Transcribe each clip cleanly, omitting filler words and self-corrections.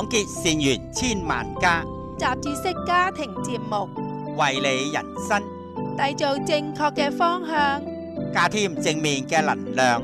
廣結善緣千萬家， 雜誌式家庭節目， 為你人生締造正確嘅方向， 加添正面嘅能量。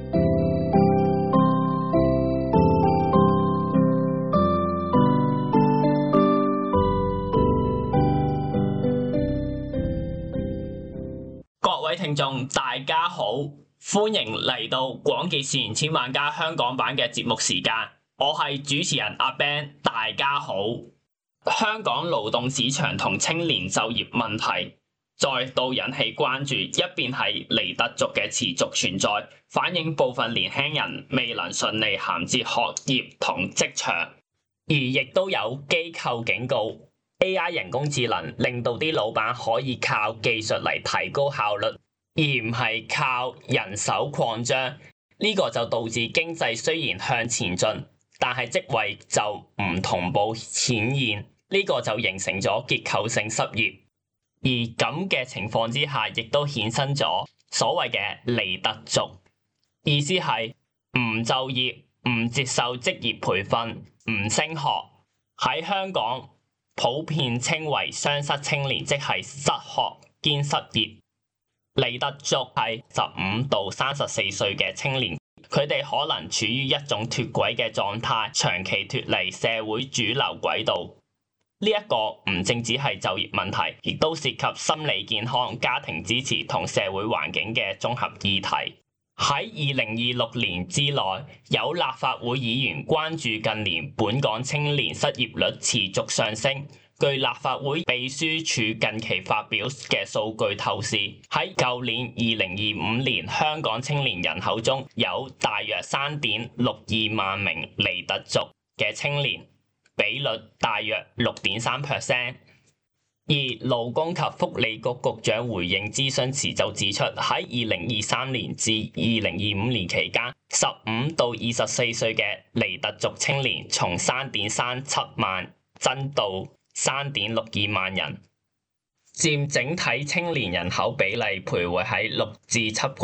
各位聽眾大家好，歡迎嚟到廣結善緣千萬家香港版嘅節目時間，我係主持人阿 Ben， 大家好。香港勞動市場同青年就業問題再度引起關注，一邊係尼特族嘅持續存在，反映部分年輕人未能順利銜接學業同職場，而亦都有機構警告AI 人工智能令到啲老闆可以靠技術嚟提高效率，而唔係靠人手擴張。呢個就導致經濟雖然向前進，但係職位就唔同步顯現，呢個就形成咗結構性失業。而咁嘅情況之下，亦都衍生咗所謂嘅尼特族，意思係唔就業、唔接受職業培訓、唔升學，喺香港普遍稱為雙失青年，即係失學兼失業。尼特族係15到34歲嘅青年，佢哋可能處於一種脫軌嘅狀態，長期脫離社會主流軌道。呢一個唔淨止係就業問題，亦都涉及心理健康、家庭支持同社會環境嘅綜合議題。喺2026年之內，有立法會議員關注近年本港青年失業率持續上升。據立法會秘書處近期發表嘅數據透視，喺舊年2025年香港青年人口中有大約3.62萬名尼特族嘅青年，比率大約6.3%。而勞工及福利局局長回應諮詢時就指出，喺2023年至2025年期間，15到24歲嘅尼特族青年從3.37萬增到3.62萬人，佔整體青年人口比例徘徊喺6至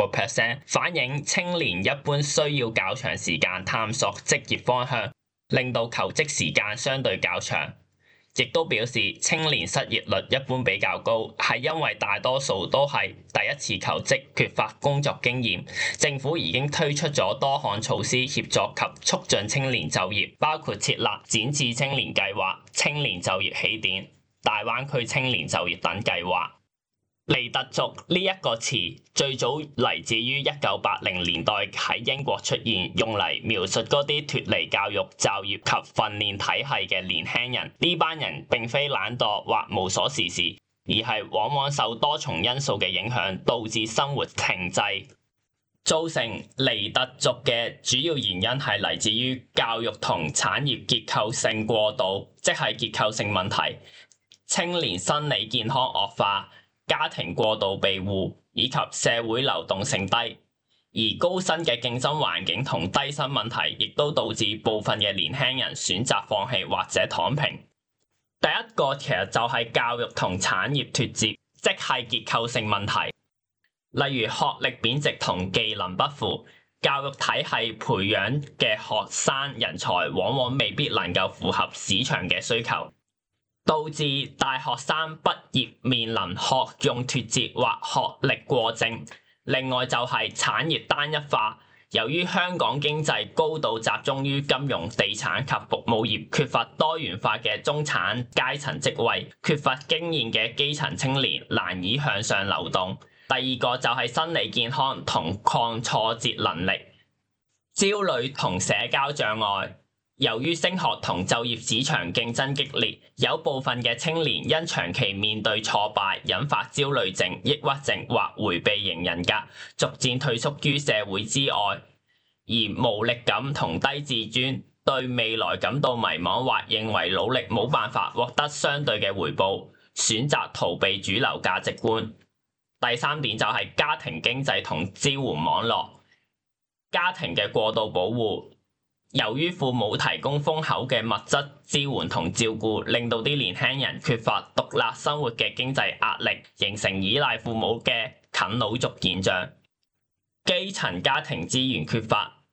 7%，反映青年一般需要較長時間探索職業方向，令到求職時間相對較長。亦都表示青年失業率一般比較高，係因為大多數都係第一次求職，缺乏工作經驗。政府已經推出咗多項措施協助及促進青年就業，包括設立展翅青年計劃、青年就業起點、大灣區青年就業等計劃。尼特族呢一個詞最早嚟自於1980年代喺英國出現，用嚟描述嗰啲脫離教育、就業及訓練體系嘅年輕人。呢班人並非懶惰或無所事事，而係往往受多重因素嘅影響，導致生活停滯。造成尼特族嘅主要原因係嚟自於教育同產業結構性過渡，即係結構性問題，青年生理健康惡化、家庭過度庇護以及社會流動性低，而高薪嘅競爭環境同低薪問題，亦都導致部分嘅年輕人選擇放棄或者躺平。第一個其實就係教育同產業脫節，即係結構性問題，例如學歷貶值同技能不符，教育體系培養嘅學生人才往往未必能夠符合市場嘅需求，導致大學生畢業面臨學用脫節或學歷過剩。另外就係產業單一化，由於香港經濟高度集中於金融、地產及服務業，缺乏多元化嘅中產階層職位，缺乏經驗嘅基層青年難以向上流動。第二個就係心理健康同抗挫折能力，焦慮同社交障礙。由於升學同就業市場競爭激烈，有部分嘅青年因長期面對挫敗，引發焦慮症、抑鬱症或迴避型人格，逐漸退縮於社會之外，而無力感同低自尊，對未來感到迷茫或認為努力冇辦法獲得相對嘅回報，選擇逃避主流價值觀。第三點就係家庭經濟同支援網絡，家庭嘅過度保護。由於父母提供豐厚嘅物質支援同照顧，令到啲年輕人缺乏獨立生活嘅經濟壓力，形成依賴父母嘅啃老族現象。基層家庭資源缺乏，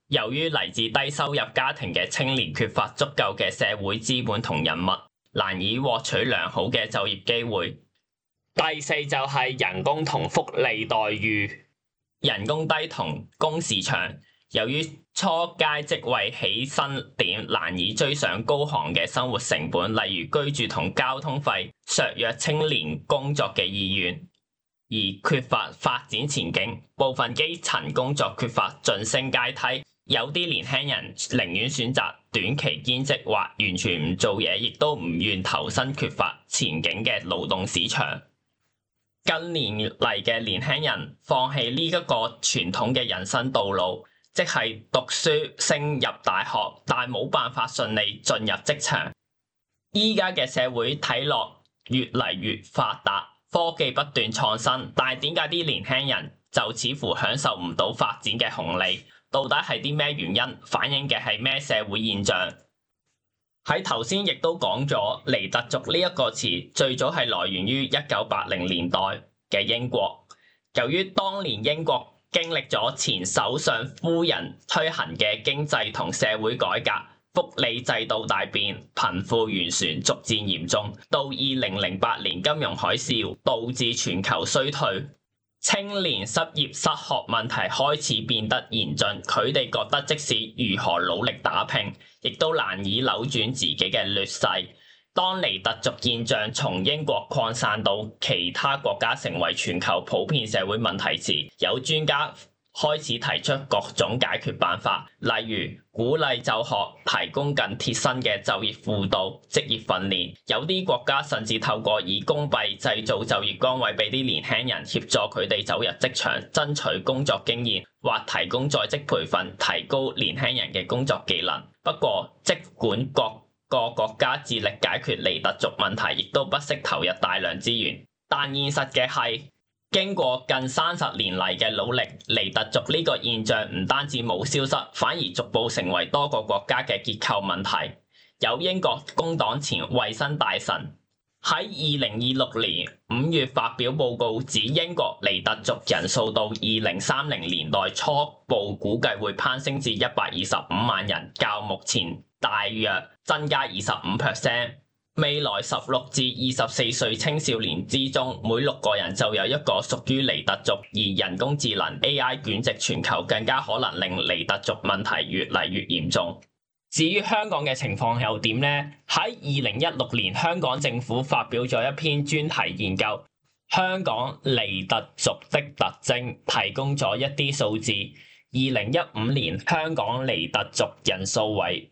由於嚟自低收入家庭嘅青年缺乏足夠嘅社會資本同人脈，難以獲取良好嘅就業機會。第四就係人工同福利待遇，人工低同工時長，由於初階職位起薪點難以追上高昂嘅生活成本，例如居住同交通費，削弱青年工作嘅意願，而缺乏發展前景。部分基層工作缺乏晉升階梯，有啲年輕人寧願選擇短期兼職或完全唔做嘢，亦都唔願投身缺乏前景嘅勞動市場。近年嚟嘅年輕人放棄呢一個傳統嘅人生道路，即係讀書升入大學，但冇辦法順利進入職場。依家嘅社會睇落越嚟越發達，科技不斷創新，但係點解啲年輕人就似乎享受唔到發展嘅紅利？到底係啲咩原因？反映嘅係咩社會現象？喺頭先亦都講咗，尼特族呢一個詞最早係來源於1980年代嘅英國。由於當年英國經歷咗前首相夫人推行嘅經濟同社會改革，福利制度大變，貧富懸殊逐漸嚴重，到2008年金融海嘯導致全球衰退，青年失業失學問題開始變得嚴峻。佢哋覺得即使如何努力打拼，亦都難以扭轉自己嘅劣勢。當尼特族現象從英國擴散到其他國家，成為全球普遍社會問題時，有專家開始提出各種解決辦法，例如鼓勵就學，提供更貼身嘅就業輔導、職業訓練。有啲國家甚至透過以公幣製造就業崗位俾啲年輕人，協助佢哋走入職場，爭取工作經驗，或提供在職培訓，提高年輕人嘅工作技能。不過，儘管各個國家致力解決尼特族問題，亦都不惜投入大量資源。但現實嘅係，經過近30年嚟嘅努力，尼特族呢個現象唔單止冇消失，反而逐步成為多個國家嘅結構問題。有英國工黨前衛生大臣喺2026年5月發表報告，指英國尼特族人數到2030年代初步估計會攀升至125萬人，較目前大約增加25%。未來16至24歲青少年之中，每6個人就有一個屬於尼特族，而人工智能 AI 捲席全球，更加可能令尼特族問題越嚟越嚴重。至於香港嘅情況又點呢？喺2016年，香港政府發表咗一篇專題研究《香港尼特族的特徵》，提供咗一啲數字。2015年香港尼特族人數為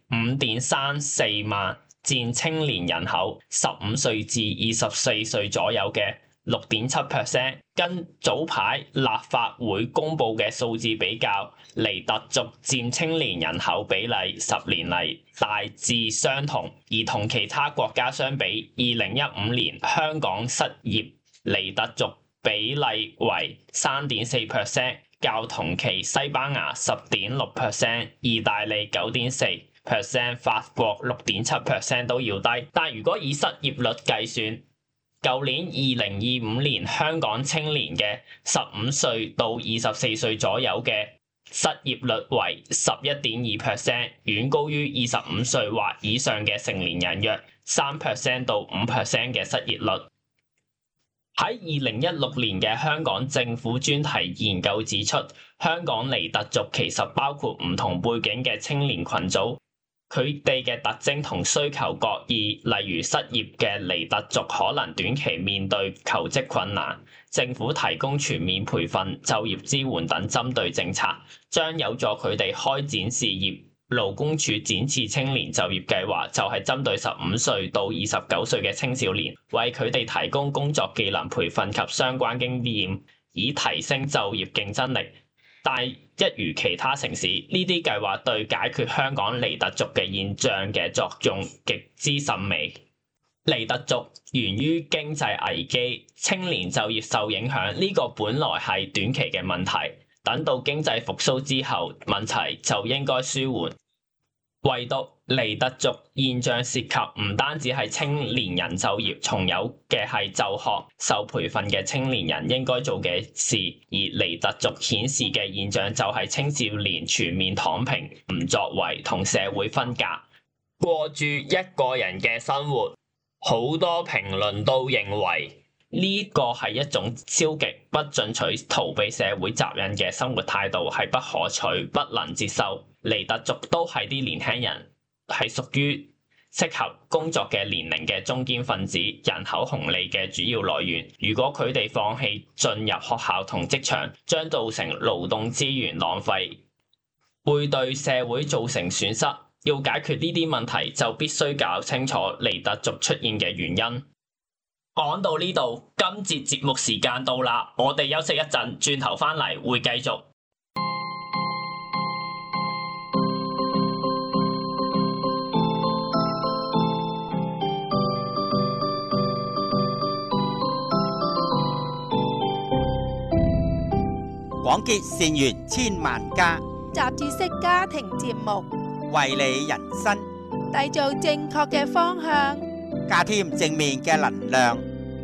5.34萬，佔青年人口15歲至24歲左右嘅6.7%。跟早排立法會公佈嘅數字比較，尼特族佔青年人口比例10年嚟大致相同，而同其他國家相比，2015年香港失業尼特族比例為3.4%，較同期西班牙10.6%、意大利9.4%、法國6.7% 都要低。但如果以失業率計算，舊年2025年香港青年嘅15歲到24歲左右嘅失業率為11.2%，遠高於25歲或以上嘅成年人約3% 到5% 嘅失業率。喺2016年嘅香港政府專題研究指出，香港尼特族其實包括唔同背景嘅青年群組，佢哋嘅特徵同需求各異。例如失業嘅尼特族可能短期面對求職困難，政府提供全面培訓、就業支援等針對政策，將有助佢哋開展事業。勞工處展翅青年就業計劃就係針對15歲到29歲嘅青少年，為佢哋提供工作技能培訓及相關經驗，以提升就業競爭力。但一如其他城市，呢啲計劃對解決香港尼特族嘅現象嘅作用極之甚微。尼特族源於經濟危機，青年就業受影響，呢個本來係短期嘅問題，等到經濟復甦之後，問題就應該舒緩。唯獨離特族現象涉及唔單止係青年人就業，仲有嘅係就學受培訓嘅青年人應該做嘅事，而離特族顯示嘅現象就係青少年全面躺平、唔作為同社會分隔，過住一個人嘅生活。好多評論都認為呢個係一種消極、不進取、逃避社會責任嘅生活態度，係不可取、不能接受。離特族都係啲年輕人，係屬於適合工作嘅年齡嘅中堅分子，人口紅利嘅主要來源。如果佢哋放棄進入學校同職場，將造成勞動資源浪費，會對社會造成損失。要解決呢啲問題，就必須搞清楚離特族出現嘅原因。講到呢度，今節節目時間到啦，我哋休息一陣，轉頭返嚟會繼續。 廣結善緣千萬家， 雜誌式家庭節目， 為你人生締造正確嘅方向， 加添正面嘅能量。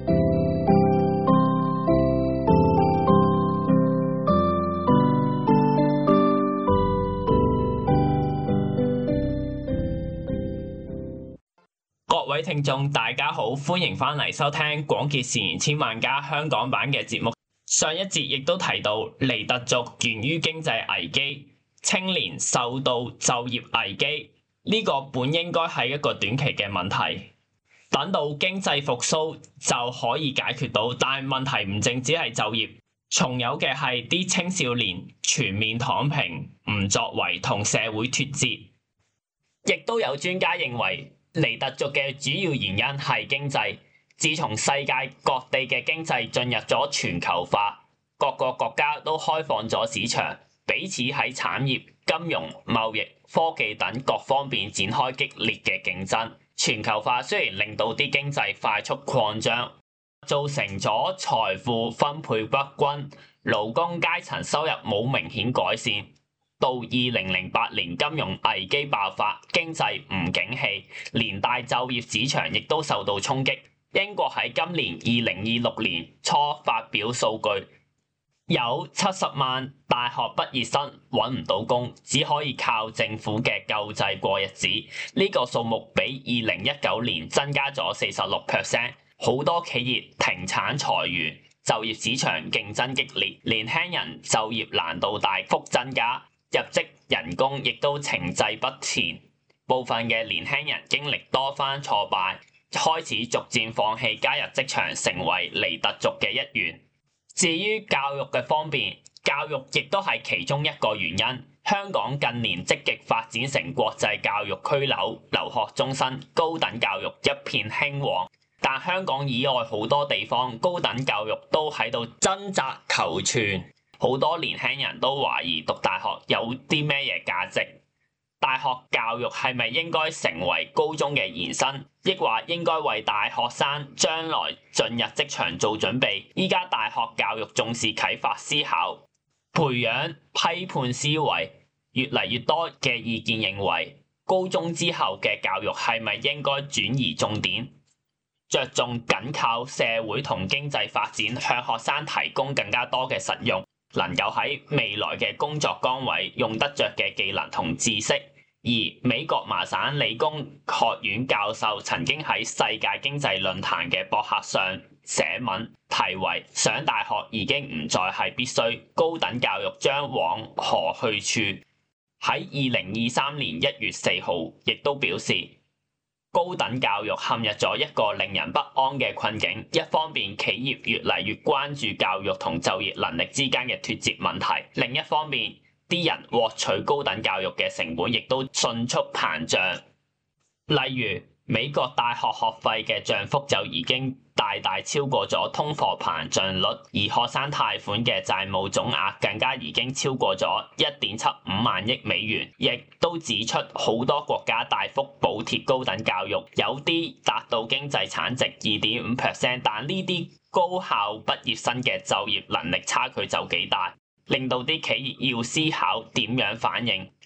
各位聽眾大家好，歡迎返嚟收聽廣結善緣千萬家香港版嘅節目。上一節亦都提到離特族源於經濟危機，青年受到就業危機，呢個本應該係一個短期嘅問題，等到經濟復甦就可以解決到。但係問題唔淨止係就業，仲有嘅係啲青少年全面躺平、唔作為同社會脫節。亦都有專家認為離特族嘅主要原因係經濟。自從世界各地嘅經濟進入咗全球化，各個國家都開放咗市場，彼此喺產業、金融、貿易、科技等各方面展開激烈嘅競爭。全球化雖然令到啲經濟快速擴張，造成咗財富分配不均，勞工階層收入冇明顯改善。到2008年金融危機爆發，經濟唔景氣，連帶就業市場亦都受到衝擊。英國喺今年2026年初發表數據，有70萬大學畢業生揾唔到工，只可以靠政府嘅救濟過日子。呢個數目比2019年增加咗46%。好多企業停產裁員，就業市場競爭激烈，年輕人就業難度大幅增加，入職人工亦都停滯不前。部分嘅年輕人經歷多番挫敗，開始逐漸放棄加入職場，成為離特族嘅一員。至於教育嘅方面，教育亦都係其中一個原因。香港近年積極發展成國際教育區留學中心，高等教育一片興旺。但香港以外好多地方，高等教育都喺度掙扎求存。好多年輕人都懷疑讀大學有啲咩嘢價值。大學教育係咪應該成為高中嘅延伸，抑或應該為大學生將來進入職場做準備？依家大學教育重視啟發思考，培養批判思維，越嚟越多嘅意見認為，高中之後嘅教育係咪應該轉移重點，着重緊靠社會同經濟發展，向學生提供更加多嘅實用，能夠喺未來嘅工作崗位用得着嘅技能同知識。而美國麻省理工學院教授曾經喺世界經濟論壇嘅博客上寫文，題為上大學已經唔再係必須，高等教育將往何去處。喺2023年1月4號亦都表示，高等教育陷入咗一個令人不安嘅困境。一方面，企業越嚟越關注教育同就業能力之間嘅脫節問題，另一方面，啲人獲取高等教育嘅成本亦都迅速膨脹。例如，美國大學學費嘅漲幅就已經大大超過咗通貨膨脹率，而學生貸款嘅債務總額更加已經超過咗1.75萬億美元。亦都指出好多國家大幅補貼高等教育，有啲達到經濟產值2.5%，但呢啲高校畢業生嘅就業能力差距就幾大。令到啲企業要思考點樣反應，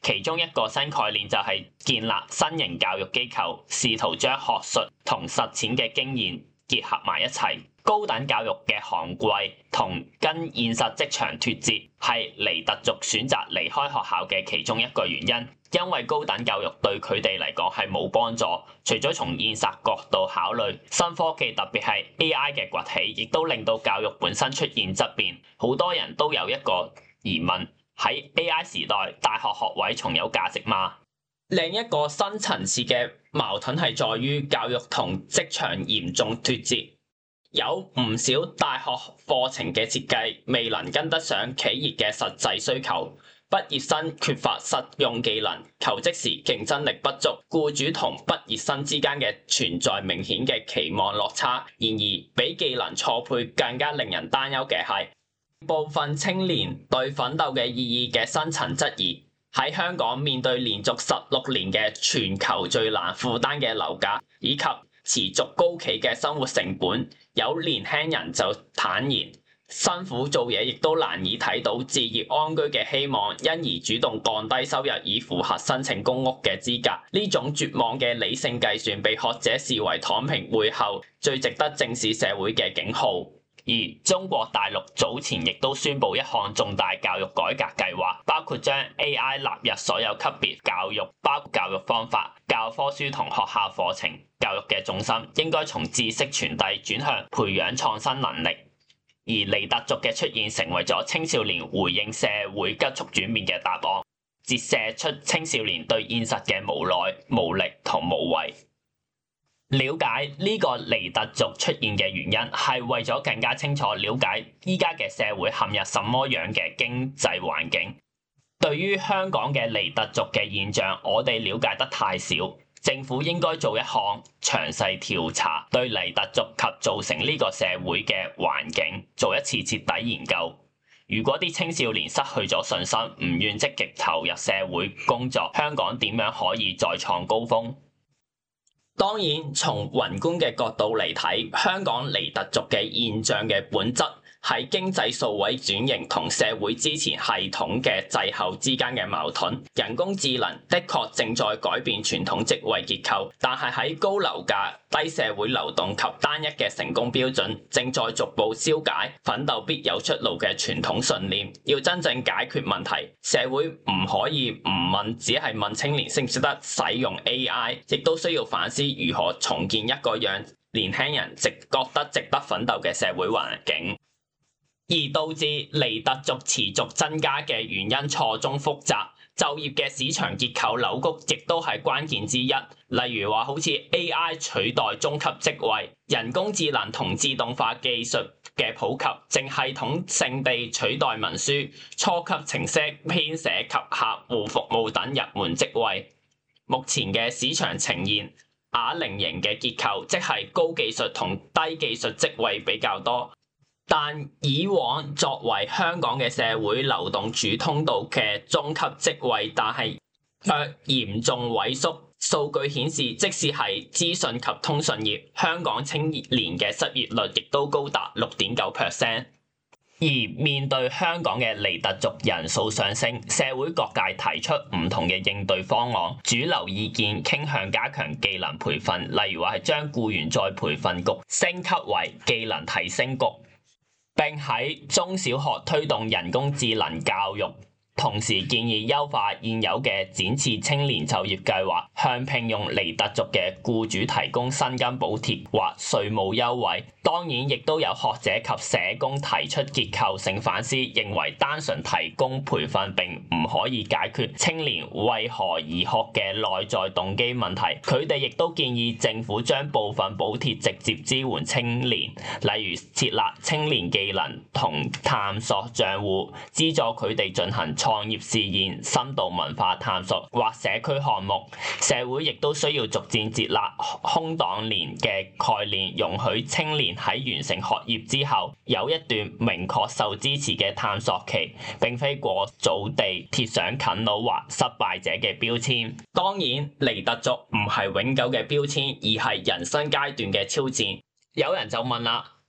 其中一個新概念就係建立新型教育機構，試圖將學術同實踐嘅經驗結合埋一齊。高等教育嘅昂貴同跟現實職場脫節，係尼特族選擇離開學校嘅其中一個原因。因為高等教育對佢哋嚟講係冇幫助，除咗從現實角度考慮，新科技特別係 AI 嘅崛起，亦都令到教育本身出現質變。好多人都有一個疑問：喺 AI 時代，大學學位仲有價值嗎？另一個深層次嘅矛盾係在於教育同職場嚴重脫節，有唔少大學課程嘅設計未能跟得上企業嘅實際需求。畢業生缺乏實用技能，求職時競爭力不足，僱主同畢業生之間嘅存在明顯嘅期望落差。然而，比技能錯配更加令人擔憂嘅係部分青年對奮鬥嘅意義嘅深層質疑。喺香港面對連續16年嘅全球最難負擔嘅樓價，以及持續高企嘅生活成本，有年輕人就坦言，辛苦做嘢亦都難以睇到置業安居嘅希望，因而主動降低收入以符合申請公屋嘅資格。呢種絕望嘅理性計算被學者視為躺平背後最值得正視社會嘅警號。而中國大陸早前亦都宣布一項重大教育改革計劃，包括將 AI 納入所有級別教育，包括教育方法、教科書同學校課程。教育嘅重心應該從知識傳遞轉向培養創新能力。而尼特族嘅出現成為咗青少年回應社會急速轉變嘅答案，折射出青少年對現實嘅無奈、無力同無為。了解呢個尼特族出現嘅原因，係為咗更加清楚了解依家嘅社會陷入什麼樣嘅經濟環境。對於香港嘅尼特族嘅現象，我哋了解得太少。政府應該做一項詳細調查，對尼特族及造成呢個社會嘅環境做一次徹底研究。如果啲青少年失去咗信心，唔願積極投入社會工作，香港點樣可以再創高峰？當然，從宏觀嘅角度嚟睇，香港尼特族嘅現象嘅本質係經濟數位轉型同社會支持系統嘅滯後之間嘅矛盾。人工智能的確正在改變傳統職位結構，但係喺高樓價、低社會流動及單一嘅成功標準，正在逐步消解奮鬥必有出路嘅傳統信念。要真正解決問題，社會唔可以唔問，只係問青年識唔識得使用 AI， 亦都需要反思如何重建一個讓年輕人覺得值得奮鬥嘅社會環境。而導致尼特族持續增加嘅原因錯綜複雜，就業嘅市場結構扭曲亦都係關鍵之一。例如話好似 AI 取代中級職位、人工智能同自動化技術嘅普及，正系統性地取代文書、初級程式編寫及客戶服務等入門職位。目前嘅市場呈現啞鈴型嘅結構，即係高技術同低技術職位比較多。但以往作為香港嘅社會流動主通道嘅中級職位，但係卻嚴重萎縮。數據顯示，即使係資訊及通訊業，香港青年嘅失業率亦都高達 6.9%。而面對香港嘅尼特族人數上升，社會各界提出唔同嘅應對方案。主流意見傾向加強技能培訓，例如話係將僱員再培訓局升級為技能提升局，並喺中小學推動人工智能教育，同時建議優化現有嘅展翅青年就業計劃，向聘用尼特族嘅僱主提供薪金補貼或稅務優惠。當然，亦都有學者及社工提出結構性反思，認為單純提供培訓並唔可以解決青年為何而學嘅內在動機問題。佢哋亦都建議政府將部分補貼直接支援青年，例如設立青年技能同探索賬戶，資助佢哋進行創業試驗、深度文化探索或社區項目。社會亦都需要逐漸接納空檔年嘅概念，容許青年喺完成學業之後有一段明確受支持嘅探索期，並非過早地貼上啃老或失敗者嘅標籤。當然，尼特族唔係永久嘅標籤，而係人生階段嘅挑戰。有人就問啦，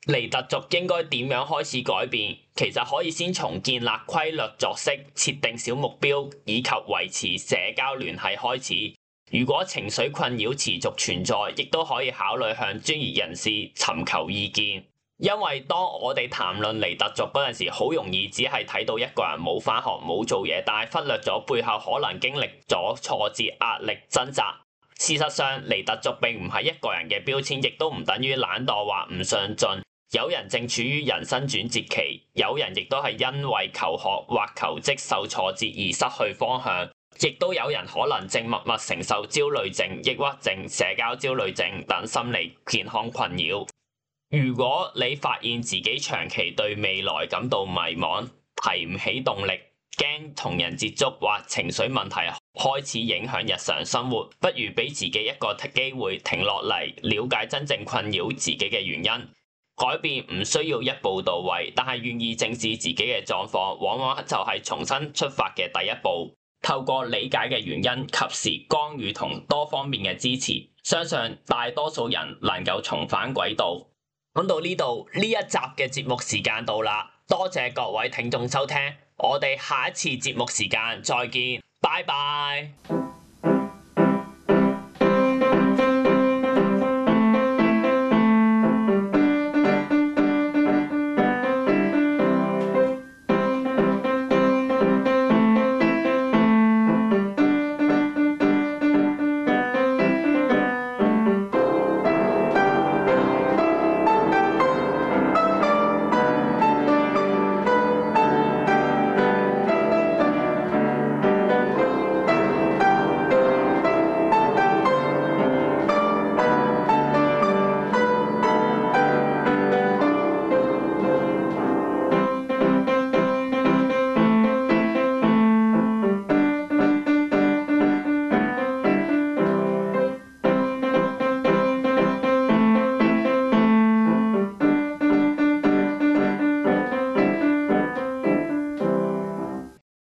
尼特族應該點樣開始改變？其實可以先從建立規律作息、設定小目標以及維持社交聯繫開始。如果情緒困擾持續存在，亦都可以考慮向專業人士尋求意見。因為當我哋談論尼特族嗰陣時，好容易只係睇到一個人冇返學冇做嘢，但係忽略咗背後可能經歷咗挫折、壓力、掙扎。事實上，尼特族並唔係一個人嘅標籤，亦都唔等於懶惰或唔上進。有人正處於人生轉折期，有人亦都係因為求學或求職受挫折而失去方向，亦都有人可能正默默承受焦慮症、抑鬱症、社交焦慮症等心理健康困擾。如果你發現自己長期對未來感到迷茫、提唔起動力、驚同人接觸或情緒問題開始影響日常生活，不如俾自己一個機會停落嚟，了解真正困擾自己嘅原因。改變唔需要一步到位，但係願意正視自己嘅狀況，往往就係重新出發嘅第一步。透過理解嘅原因，及時干預同多方面嘅支持，相信大多數人能夠重返軌道。講到呢度，呢一集嘅節目時間到啦，多謝各位聽眾收聽，我哋下一次節目時間再見，拜拜。